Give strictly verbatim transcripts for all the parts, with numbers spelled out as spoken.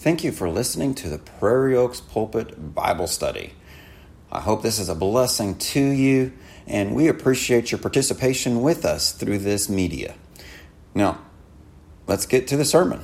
Thank you for listening to the Prairie Oaks Pulpit Bible Study. I hope this is a blessing to you, and we appreciate your participation with us through this media. Now, let's get to the sermon.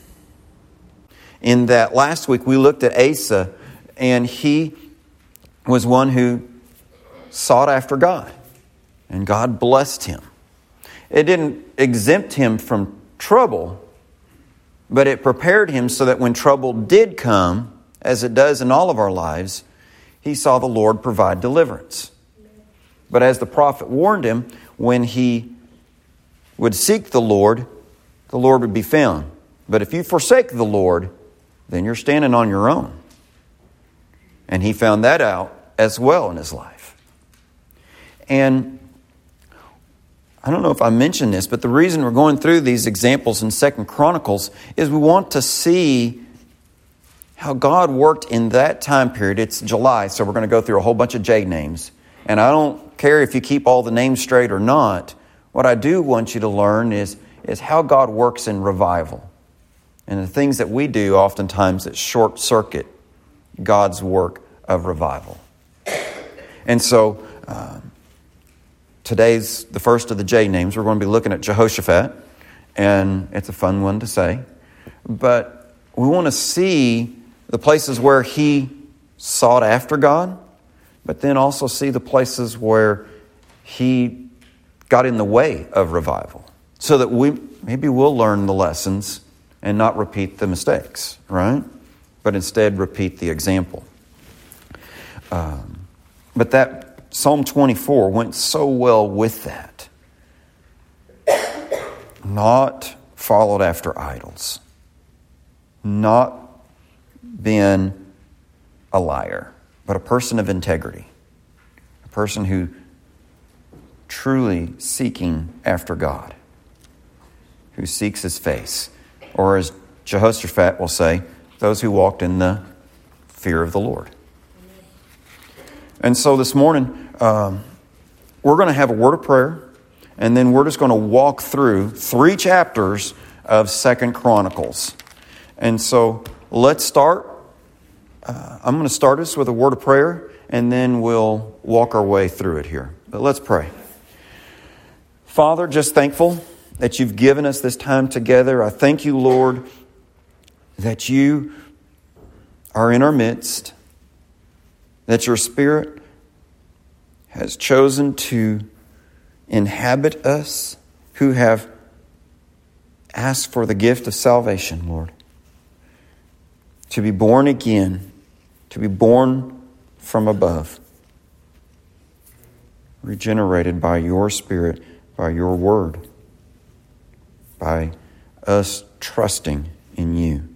In that last week, we looked at Asa, and he was one who sought after God, and God blessed him. It didn't exempt him from trouble, but it prepared him so that when trouble did come, as it does in all of our lives, he saw the Lord provide deliverance. But as the prophet warned him, when he would seek the Lord, the Lord would be found. But if you forsake the Lord, then you're standing on your own. And he found that out as well in his life. And I don't know if I mentioned this, but the reason we're going through these examples in Second Chronicles is we want to see how God worked in that time period. It's July, so we're going to go through a whole bunch of J names. And I don't care if you keep all the names straight or not. What I do want you to learn is, is how God works in revival. And the things that we do oftentimes that short circuit God's work of revival. And so Um, Today's the first of the J names. We're going to be looking at Jehoshaphat, and it's a fun one to say. But we want to see the places where he sought after God, but then also see the places where he got in the way of revival, so that we maybe we'll learn the lessons and not repeat the mistakes, right? But instead repeat the example. Um, but that Psalm twenty-four went so well with that. Not followed after idols. Not been a liar, but a person of integrity. A person who truly seeking after God. Who seeks His face. Or as Jehoshaphat will say, those who walked in the fear of the Lord. And so this morning, Um, we're going to have a word of prayer, and then we're just going to walk through three chapters of Second Chronicles. And so let's start. Uh, I'm going to start us with a word of prayer, and then we'll walk our way through it here. But let's pray. Father, just thankful that you've given us this time together. I thank you, Lord, that you are in our midst, that your Spirit has chosen to inhabit us who have asked for the gift of salvation, Lord. To be born again, to be born from above. Regenerated by your Spirit, by your word, by us trusting in you.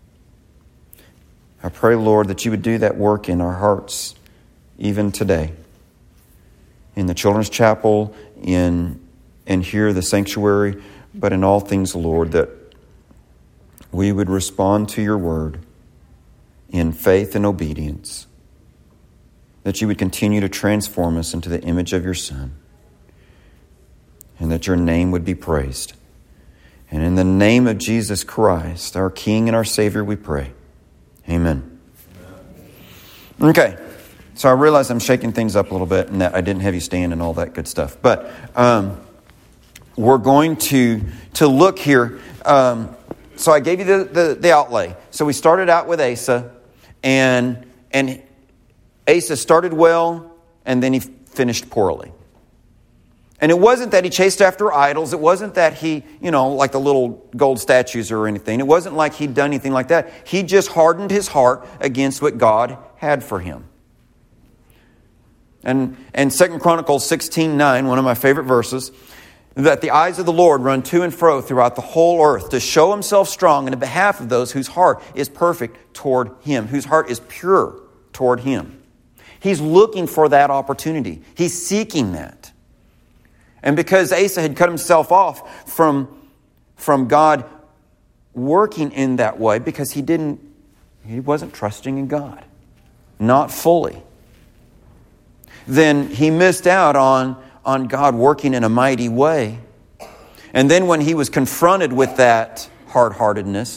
I pray, Lord, that you would do that work in our hearts even today. In the children's chapel, in and here the sanctuary, but in all things, Lord, that we would respond to your word in faith and obedience. That you would continue to transform us into the image of your Son. And that your name would be praised. And in the name of Jesus Christ, our King and our Savior, we pray. Amen. Okay. So I realize I'm shaking things up a little bit and that I didn't have you stand and all that good stuff. But um, we're going to to look here. Um, so I gave you the, the, the outlay. So we started out with Asa. And, and Asa started well, and then he finished poorly. And it wasn't that he chased after idols. It wasn't that he, you know, like the little gold statues or anything. It wasn't like he'd done anything like that. He just hardened his heart against what God had for him. And and Second Chronicles sixteen nine, one of my favorite verses, that the eyes of the Lord run to and fro throughout the whole earth to show himself strong in behalf of those whose heart is perfect toward him, whose heart is pure toward him. He's looking for that opportunity. He's seeking that. And because Asa had cut himself off from, from God working in that way, because he didn't, he wasn't trusting in God. Not fully. Then he missed out on, on God working in a mighty way. And then when he was confronted with that hard-heartedness,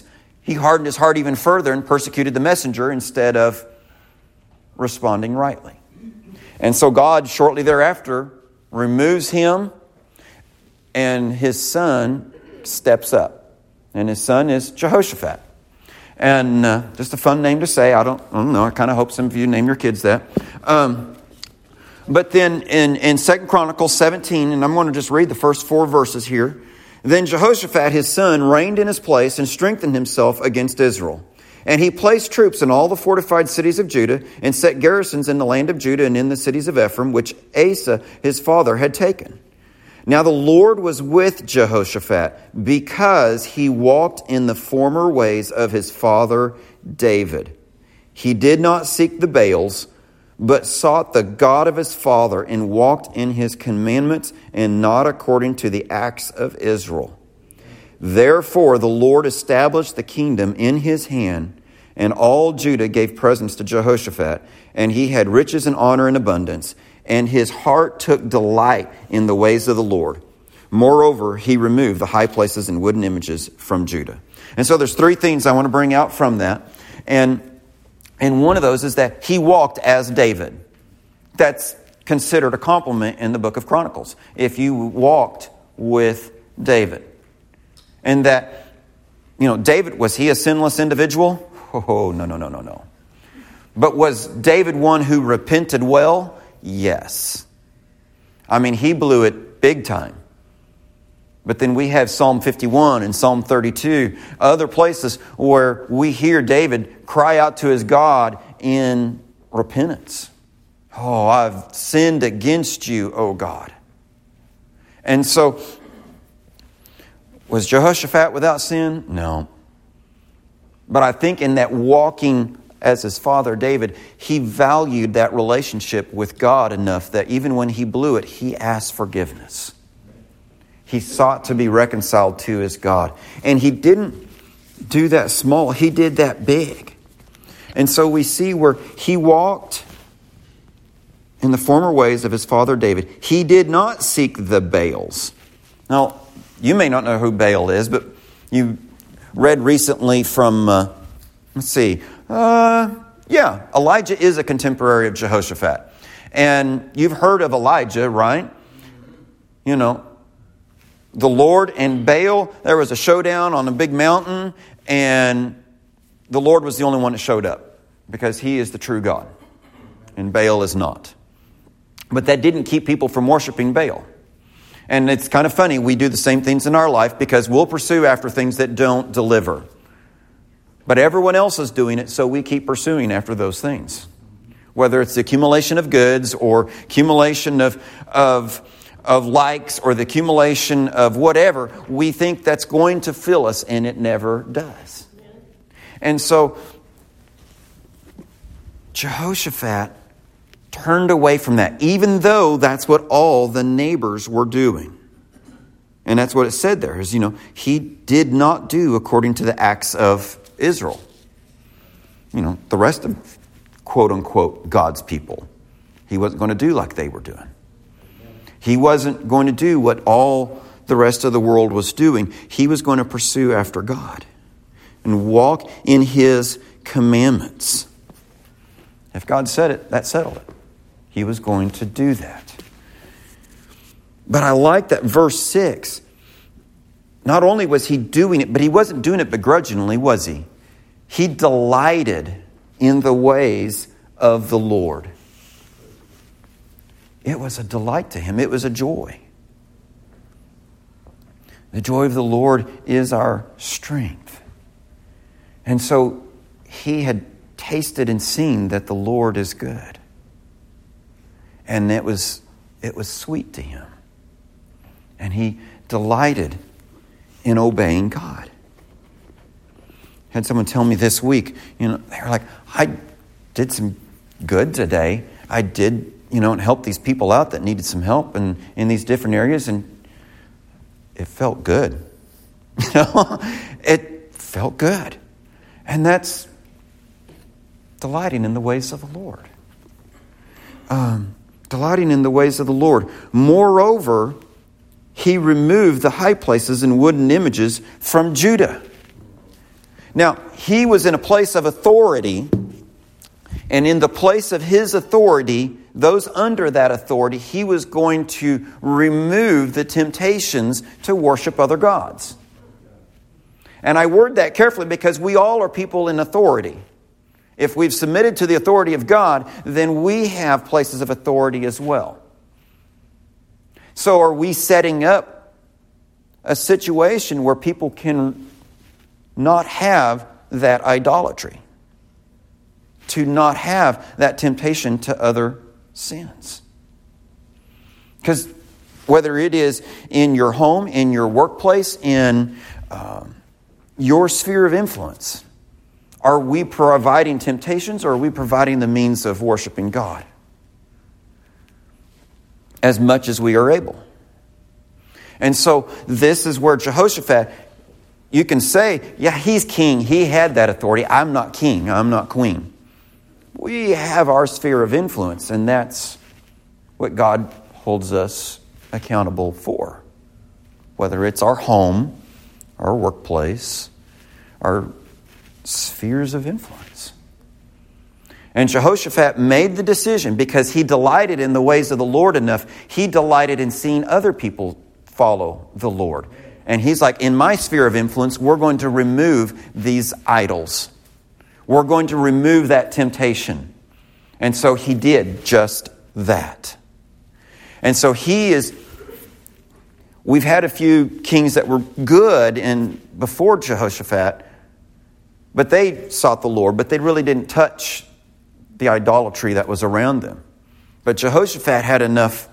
he hardened his heart even further and persecuted the messenger instead of responding rightly. And so God, shortly thereafter, removes him, and his son steps up. And his son is Jehoshaphat. And uh, just a fun name to say. I don't, I don't know. I kind of hope some of you name your kids that. Um, but then in, in Second Chronicles seventeen, and I'm going to just read the first four verses here. Then Jehoshaphat, his son, reigned in his place and strengthened himself against Israel. And he placed troops in all the fortified cities of Judah and set garrisons in the land of Judah and in the cities of Ephraim, which Asa, his father, had taken. Now the Lord was with Jehoshaphat because he walked in the former ways of his father David. He did not seek the Baals, but sought the God of his father and walked in his commandments and not according to the acts of Israel. Therefore the Lord established the kingdom in his hand, and all Judah gave presents to Jehoshaphat, and he had riches and honor in abundance, and his heart took delight in the ways of the Lord. Moreover, he removed the high places and wooden images from Judah. And so there's three things I want to bring out from that. And, and one of those is that he walked as David. That's considered a compliment in the book of Chronicles, if you walked with David. And that, you know, David, was he a sinless individual? Oh, no, no, no, no, no. But was David one who repented well? Yes. I mean, he blew it big time. But then we have Psalm fifty-one and Psalm thirty-two, other places where we hear David cry out to his God in repentance. Oh, I've sinned against you, O God. And so, was Jehoshaphat without sin? No. But I think in that walking as his father David, he valued that relationship with God enough that even when he blew it, he asked forgiveness. He sought to be reconciled to his God. And he didn't do that small. He did that big. And so we see where he walked in the former ways of his father David. He did not seek the Baals. Now, you may not know who Baal is, but you read recently from, uh, let's see, uh, yeah, Elijah is a contemporary of Jehoshaphat. And you've heard of Elijah, right? You know, the Lord and Baal, there was a showdown on a big mountain, and the Lord was the only one that showed up because he is the true God, and Baal is not. But that didn't keep people from worshiping Baal. And it's kind of funny, we do the same things in our life because we'll pursue after things that don't deliver. But everyone else is doing it, so we keep pursuing after those things. Whether it's the accumulation of goods or accumulation of, of, of likes or the accumulation of whatever, we think that's going to fill us, and it never does. And so, Jehoshaphat turned away from that, even though that's what all the neighbors were doing. And that's what it said there, is, you know, he did not do according to the acts of Israel. You know, the rest of, quote unquote, God's people. He wasn't going to do like they were doing. He wasn't going to do what all the rest of the world was doing. He was going to pursue after God and walk in his commandments. If God said it, that settled it. He was going to do that. But I like that verse six. Not only was he doing it, but he wasn't doing it begrudgingly, was he? He delighted in the ways of the Lord. It was a delight to him. It was a joy. The joy of the Lord is our strength. And so he had tasted and seen that the Lord is good. And it was it was sweet to him. And he delighted in obeying God. Had someone tell me this week, you know, they were like, I did some good today. I did, you know, and help these people out that needed some help and in these different areas, and it felt good. You know, it felt good. And that's delighting in the ways of the Lord. Um, delighting in the ways of the Lord. Moreover, he removed the high places and wooden images from Judah. Now, he was in a place of authority, and in the place of his authority, those under that authority, he was going to remove the temptations to worship other gods. And I word that carefully because we all are people in authority. If we've submitted to the authority of God, then we have places of authority as well. So are we setting up a situation where people can not have that idolatry? To not have that temptation to other sins? Because whether it is in your home, in your workplace, in um, your sphere of influence, are we providing temptations or are we providing the means of worshiping God? As much as we are able. And so this is where Jehoshaphat, you can say, yeah, he's king. He had that authority. I'm not king. I'm not queen. We have our sphere of influence, and that's what God holds us accountable for. Whether it's our home, our workplace, our spheres of influence. And Jehoshaphat made the decision because he delighted in the ways of the Lord enough. He delighted in seeing other people follow the Lord. And he's like, in my sphere of influence, we're going to remove these idols. We're going to remove that temptation. And so he did just that. And so he is... We've had a few kings that were good in before Jehoshaphat, but they sought the Lord, but they really didn't touch the idolatry that was around them. But Jehoshaphat had enough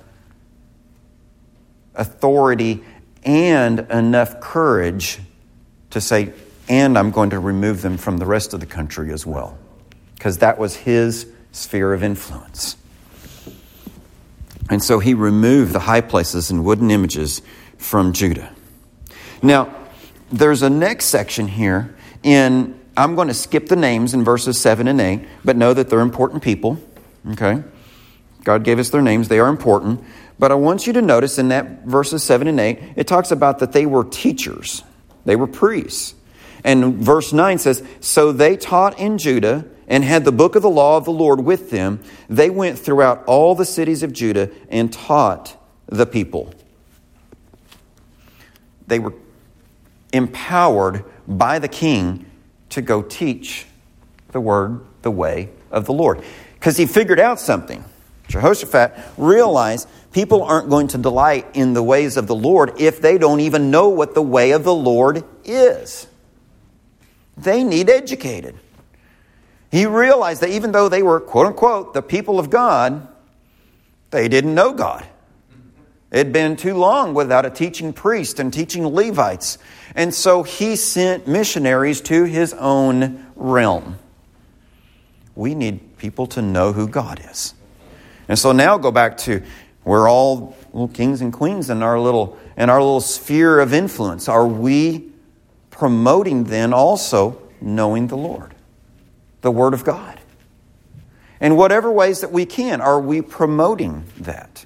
authority and enough courage to say, and I'm going to remove them from the rest of the country as well. Because that was his sphere of influence. And so he removed the high places and wooden images from Judah. Now, there's a next section here in, I'm going to skip the names in verses seven and eight, but know that they're important people. Okay? God gave us their names. They are important. But I want you to notice in that verses seven and eight, it talks about that they were teachers. They were priests. And verse nine says, so they taught in Judah and had the book of the law of the Lord with them. They went throughout all the cities of Judah and taught the people. They were empowered by the king to go teach the word, the way of the Lord. Because he figured out something. Jehoshaphat realized people aren't going to delight in the ways of the Lord if they don't even know what the way of the Lord is. They need educated. He realized that even though they were, quote unquote, the people of God, they didn't know God. It had been too long without a teaching priest and teaching Levites. And so he sent missionaries to his own realm. We need people to know who God is. And so now go back to, we're all little kings and queens in our little in our little sphere of influence. Are we promoting then also knowing the Lord, the Word of God? In whatever ways that we can, are we promoting that?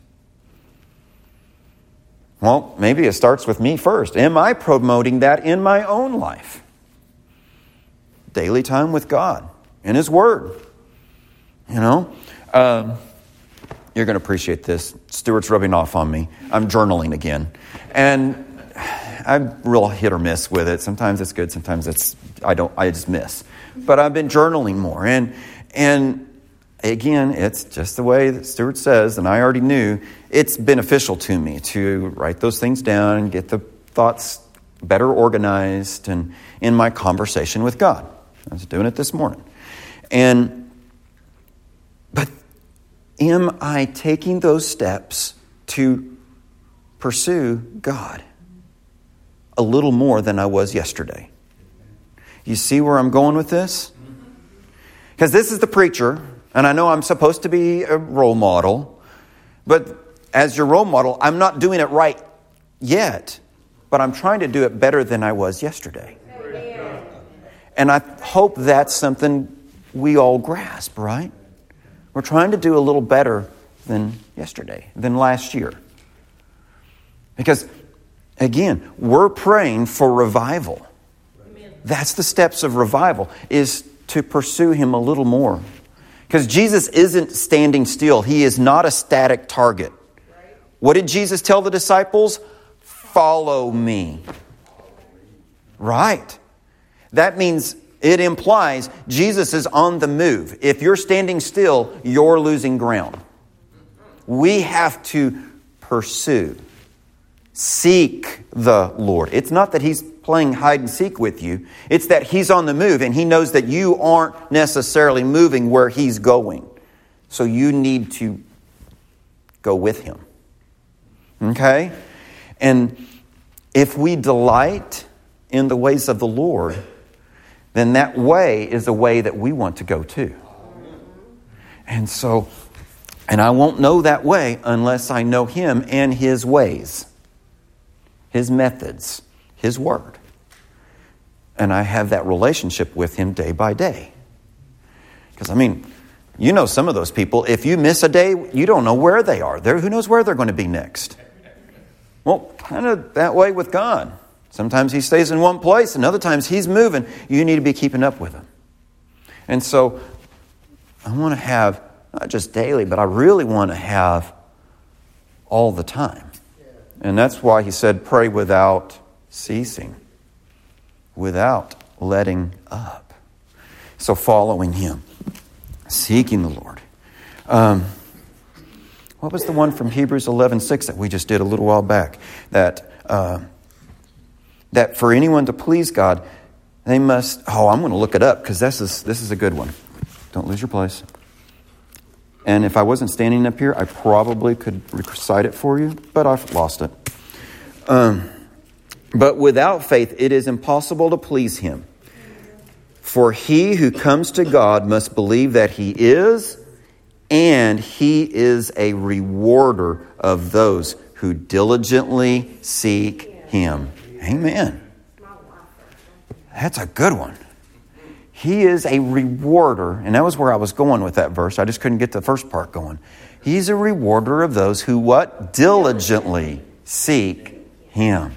Well, maybe it starts with me first. Am I promoting that in my own life? Daily time with God, in His Word. You know, um, you're going to appreciate this. Stuart's rubbing off on me. I'm journaling again. And I'm real hit or miss with it. Sometimes it's good. Sometimes it's, I don't, I just miss. But I've been journaling more. And, and again, it's just the way that Stuart says, and I already knew, it's beneficial to me to write those things down and get the thoughts better organized and in my conversation with God. I was doing it this morning. And, but am I taking those steps to pursue God a little more than I was yesterday? You see where I'm going with this? Because this is the preacher, and I know I'm supposed to be a role model, but as your role model, I'm not doing it right yet, but I'm trying to do it better than I was yesterday. And I hope that's something we all grasp, right? We're trying to do a little better than yesterday, than last year. Because, again, we're praying for revival. Amen. That's the steps of revival, is to pursue Him a little more. Because Jesus isn't standing still. He is not a static target. What did Jesus tell the disciples? Follow me. Right. That means, it implies Jesus is on the move. If you're standing still, you're losing ground. We have to pursue. Seek the Lord. It's not that He's playing hide and seek with you. It's that He's on the move and He knows that you aren't necessarily moving where He's going. So you need to go with Him. Okay? And if we delight in the ways of the Lord, then that way is a way that we want to go too. And so, and I won't know that way unless I know Him and His ways, His methods, His Word. And I have that relationship with Him day by day. Because, I mean, you know some of those people, if you miss a day, you don't know where they are. They're, who knows where they're going to be next? Well, kind of that way with God. Sometimes He stays in one place, and other times He's moving. You need to be keeping up with Him. And so I want to have, not just daily, but I really want to have all the time. And that's why He said, pray without ceasing, without letting up. So following Him, seeking the Lord. Um, what was the one from Hebrews eleven six that we just did a little while back? That... Uh, That for anyone to please God, they must... Oh, I'm going to look it up because this is this is a good one. Don't lose your place. And if I wasn't standing up here, I probably could recite it for you, but I've lost it. Um, but without faith, it is impossible to please Him. For he who comes to God must believe that He is, and He is a rewarder of those who diligently seek Him. Amen. That's a good one. He is a rewarder. And that was where I was going with that verse. I just couldn't get the first part going. He's a rewarder of those who what? Diligently seek Him.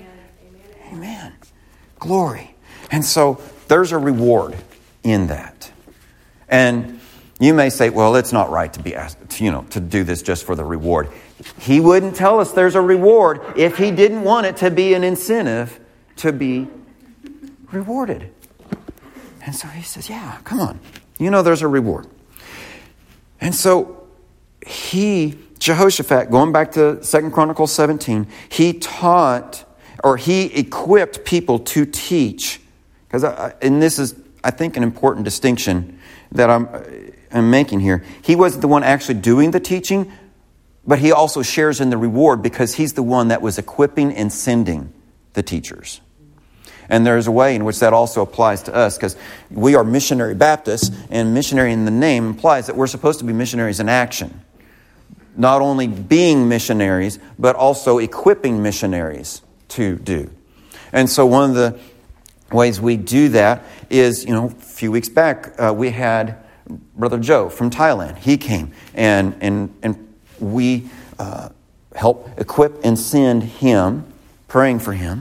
Amen. Glory. And so there's a reward in that. And you may say, well, it's not right to be asked, you know, to do this just for the reward. He wouldn't tell us there's a reward if He didn't want it to be an incentive to be rewarded. And so He says, yeah, come on. You know there's a reward. And so he, Jehoshaphat, going back to Second Chronicles seventeen, he taught, or he equipped people to teach. Because, and this is, I think, an important distinction that I'm, I'm making here. He wasn't the one actually doing the teaching, but he also shares in the reward because he's the one that was equipping and sending the teachers. And there's a way in which that also applies to us because we are missionary Baptists, and missionary in the name implies that we're supposed to be missionaries in action. Not only being missionaries, but also equipping missionaries to do. And so one of the ways we do that is, you know, a few weeks back, uh, we had Brother Joe from Thailand. He came and and and we uh, help equip and send him, praying for him.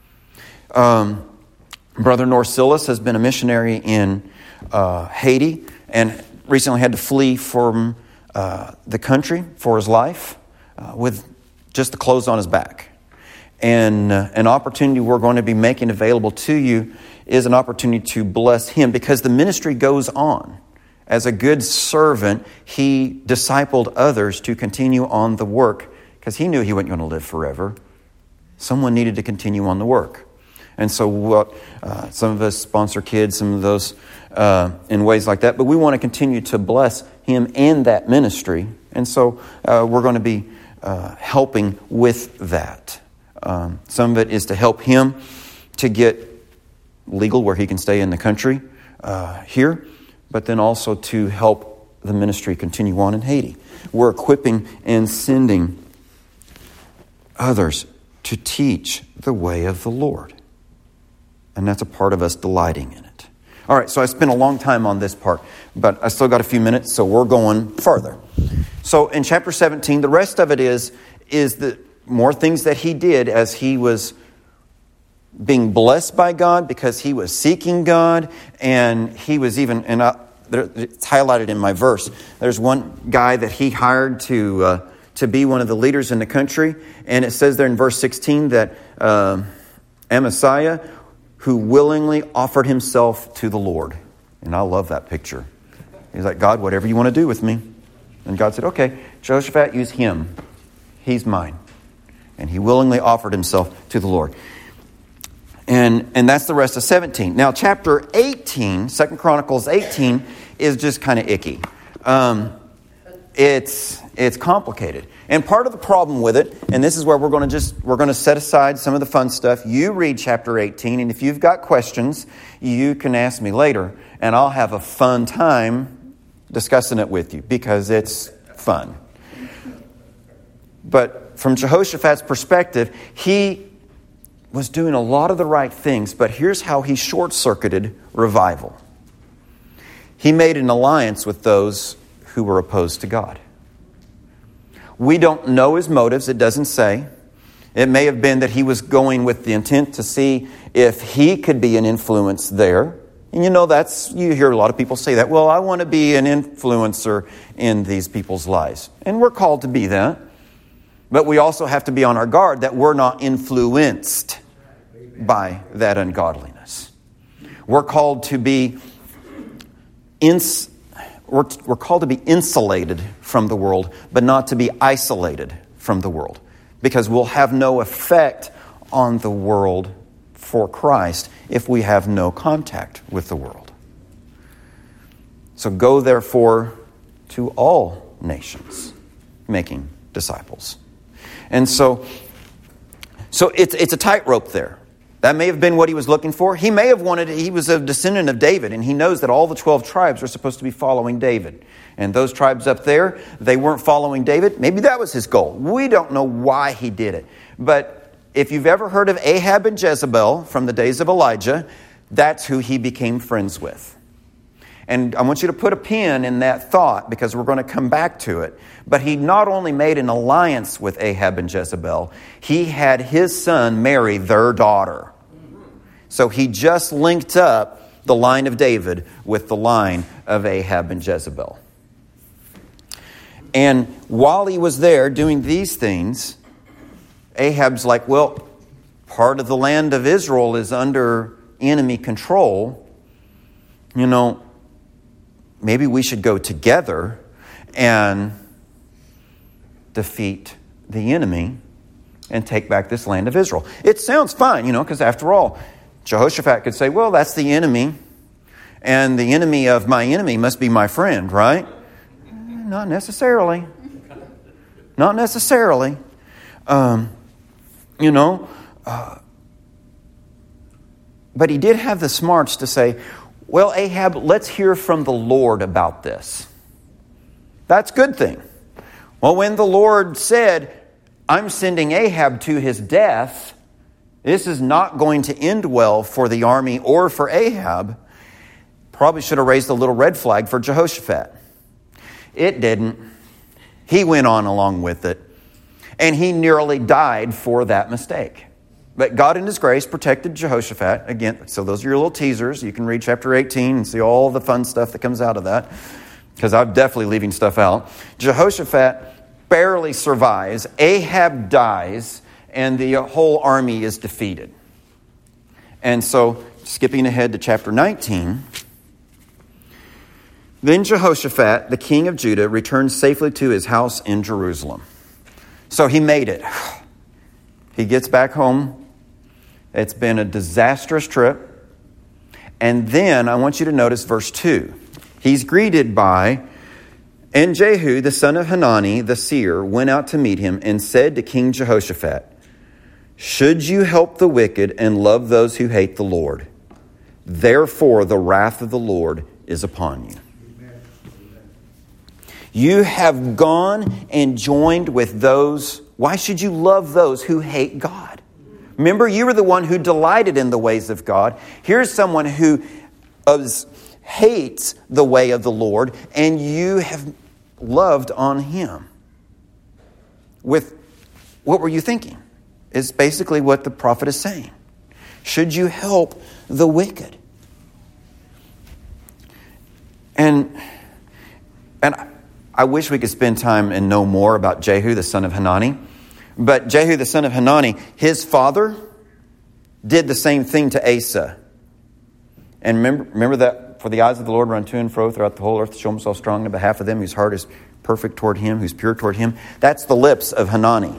Um, Brother Norsilis has been a missionary in uh, Haiti and recently had to flee from uh, the country for his life uh, with just the clothes on his back. And uh, an opportunity we're going to be making available to you is an opportunity to bless him because the ministry goes on. As a good servant, he discipled others to continue on the work because he knew he wasn't going to live forever. Someone needed to continue on the work. And so what uh, some of us sponsor kids, some of those uh, in ways like that. But we want to continue to bless him and that ministry. And so uh, we're going to be uh, helping with that. Um, some of it is to help him to get legal where he can stay in the country uh, here, but then also to help the ministry continue on in Haiti. We're equipping and sending others to teach the way of the Lord. And that's a part of us delighting in it. All right, so I spent a long time on this part, but I still got a few minutes, so we're going further. So in chapter seventeen, the rest of it is, is the more things that he did as he was being blessed by God because he was seeking God, and he was even, and I, it's highlighted in my verse. There's one guy that he hired to uh, to be one of the leaders in the country, and it says there in verse sixteen that uh, Amaziah, who willingly offered himself to the Lord. And I love that picture. He's like, God, whatever you want to do with me. And God said, okay, Jehoshaphat, use him. He's mine. And he willingly offered himself to the Lord. And and that's the rest of seventeen. Now, chapter eighteen, Second Chronicles eighteen, is just kind of icky. Um, it's it's complicated. And part of the problem with it, and this is where we're going to just we're going to set aside some of the fun stuff. You read chapter eighteen, and if you've got questions, you can ask me later, and I'll have a fun time discussing it with you because it's fun. But from Jehoshaphat's perspective, he was doing a lot of the right things, but here's how he short-circuited revival. He made an alliance with those who were opposed to God. We don't know his motives. It doesn't say. It may have been that he was going with the intent to see if he could be an influence there. And you know, that's, you hear a lot of people say that. Well, I want to be an influencer in these people's lives. And we're called to be that. But we also have to be on our guard that we're not influenced by that ungodliness. We're called to be ins- we're, we're called to be insulated from the world, but not to be isolated from the world, because we'll have no effect on the world for Christ if we have no contact with the world. So go therefore to all nations, making disciples. And so, so it's it's a tightrope there. That may have been what he was looking for. He may have wanted, he was a descendant of David, and he knows that all the twelve tribes are supposed to be following David. And those tribes up there, they weren't following David. Maybe that was his goal. We don't know why he did it. But if you've ever heard of Ahab and Jezebel from the days of Elijah, that's who he became friends with. And I want you to put a pin in that thought because we're going to come back to it. But he not only made an alliance with Ahab and Jezebel, he had his son marry their daughter. So he just linked up the line of David with the line of Ahab and Jezebel. And while he was there doing these things, Ahab's like, well, part of the land of Israel is under enemy control. You know, maybe we should go together and defeat the enemy and take back this land of Israel. It sounds fine, you know, because after all, Jehoshaphat could say, well, that's the enemy, and the enemy of my enemy must be my friend, right? Not necessarily. Not necessarily. Um, you know, uh, but he did have the smarts to say, well, Ahab, let's hear from the Lord about this. That's a good thing. Well, when the Lord said, I'm sending Ahab to his death, this is not going to end well for the army or for Ahab, probably should have raised a little red flag for Jehoshaphat. It didn't. He went on along with it, and he nearly died for that mistake. But God in His grace protected Jehoshaphat. Again, so those are your little teasers. You can read chapter eighteen and see all the fun stuff that comes out of that, because I'm definitely leaving stuff out. Jehoshaphat barely survives. Ahab dies, and the whole army is defeated. And so, skipping ahead to chapter nineteen, then Jehoshaphat, the king of Judah, returned safely to his house in Jerusalem. So he made it. He gets back home. It's been a disastrous trip. And then I want you to notice verse two. He's greeted by, and Jehu, the son of Hanani, the seer, went out to meet him and said to King Jehoshaphat, should you help the wicked and love those who hate the Lord? Therefore the wrath of the Lord is upon you. You have gone and joined with those. Why should you love those who hate God? Remember, you were the one who delighted in the ways of God. Here's someone who hates the way of the Lord, and you have loved on him. With what were you thinking? Is basically what the prophet is saying. Should you help the wicked? And, and I wish we could spend time and know more about Jehu, the son of Hanani. But Jehu, the son of Hanani, his father did the same thing to Asa. And remember, remember that, for the eyes of the Lord run to and fro throughout the whole earth to show himself strong on behalf of them whose heart is perfect toward him, who's pure toward him. That's the lips of Hanani.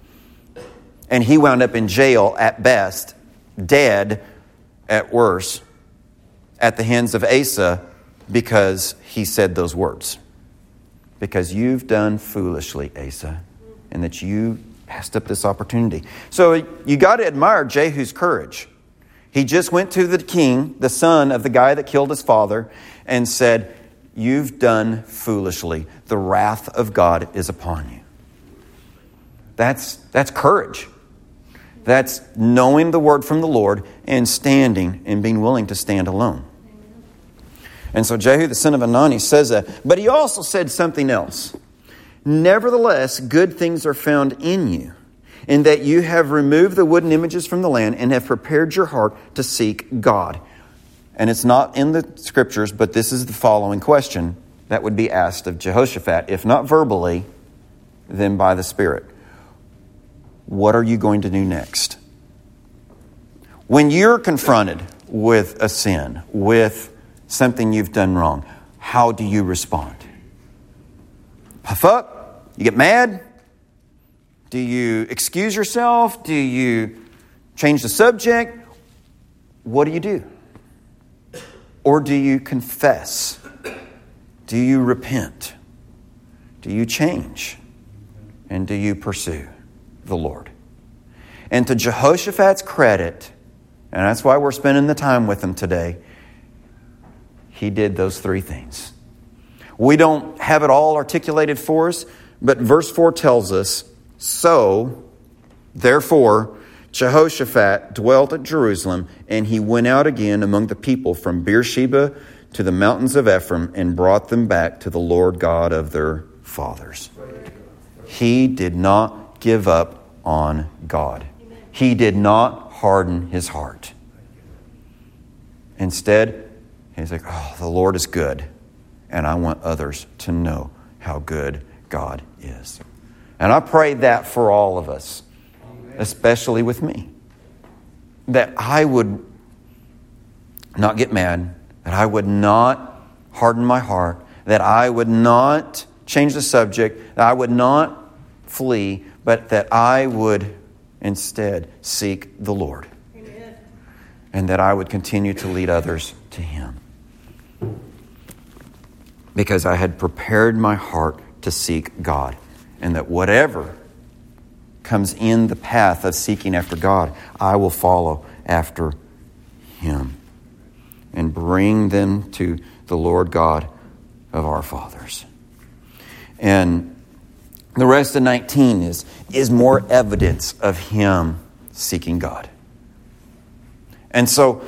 And he wound up in jail at best, dead at worst, at the hands of Asa because he said those words. Because you've done foolishly, Asa, and that you passed up this opportunity. So you got to admire Jehu's courage. He just went to the king, the son of the guy that killed his father, and said, you've done foolishly. The wrath of God is upon you. That's, that's courage. That's knowing the word from the Lord and standing and being willing to stand alone. And so Jehu, the son of Hanani, says that. But he also said something else. Nevertheless, good things are found in you, in that you have removed the wooden images from the land and have prepared your heart to seek God. And it's not in the scriptures, but this is the following question that would be asked of Jehoshaphat, if not verbally, then by the Spirit. What are you going to do next? When you're confronted with a sin, with something you've done wrong, how do you respond? Puff up? You get mad? Do you excuse yourself? Do you change the subject? What do you do? Or do you confess? Do you repent? Do you change? And do you pursue the Lord? And to Jehoshaphat's credit, and that's why we're spending the time with him today, he did those three things. We don't have it all articulated for us, but verse four tells us, so, therefore, Jehoshaphat dwelt at Jerusalem, and he went out again among the people from Beersheba to the mountains of Ephraim and brought them back to the Lord God of their fathers. He did not give up on God. He did not harden his heart. Instead, he's like, oh, the Lord is good, and I want others to know how good God is. And I pray that for all of us, especially with me, that I would not get mad, that I would not harden my heart, that I would not change the subject, that I would not flee, but that I would instead seek the Lord. Amen. And that I would continue to lead others to Him. Because I had prepared my heart to seek God. And that whatever comes in the path of seeking after God, I will follow after Him. And bring them to the Lord God of our fathers. And the rest of nineteen is, is more evidence of him seeking God. And so,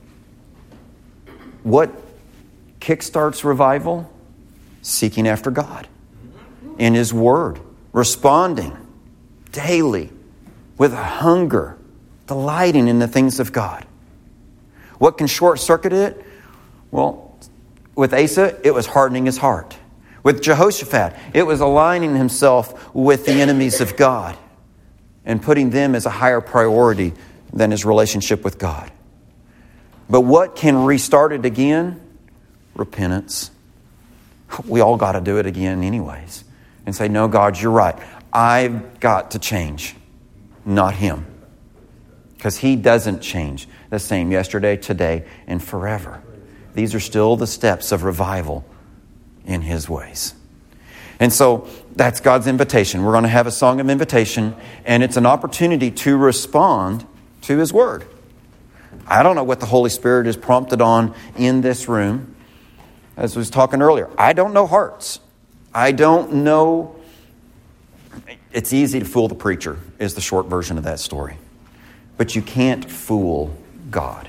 what kickstarts revival? Seeking after God in His Word, responding daily with a hunger, delighting in the things of God. What can short-circuit it? Well, with Asa, it was hardening his heart. With Jehoshaphat, it was aligning himself with the enemies of God and putting them as a higher priority than his relationship with God. But what can restart it again? Repentance. We all got to do it again anyways. And say, no, God, you're right. I've got to change, not him. Because he doesn't change the same yesterday, today, and forever. These are still the steps of revival in his ways. And so that's God's invitation. We're going to have a song of invitation, and it's an opportunity to respond to his word. I don't know what the Holy Spirit is prompted on in this room. As I was talking earlier, I don't know hearts. I don't know. It's easy to fool the preacher, is the short version of that story. But you can't fool God.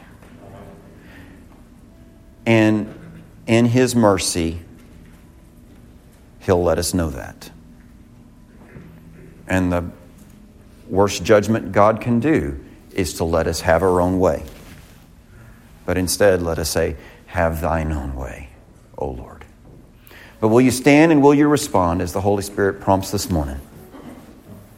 And in his mercy, he'll let us know that. And the worst judgment God can do is to let us have our own way. But instead, let us say, have thine own way, O Lord. But will you stand and will you respond as the Holy Spirit prompts this morning?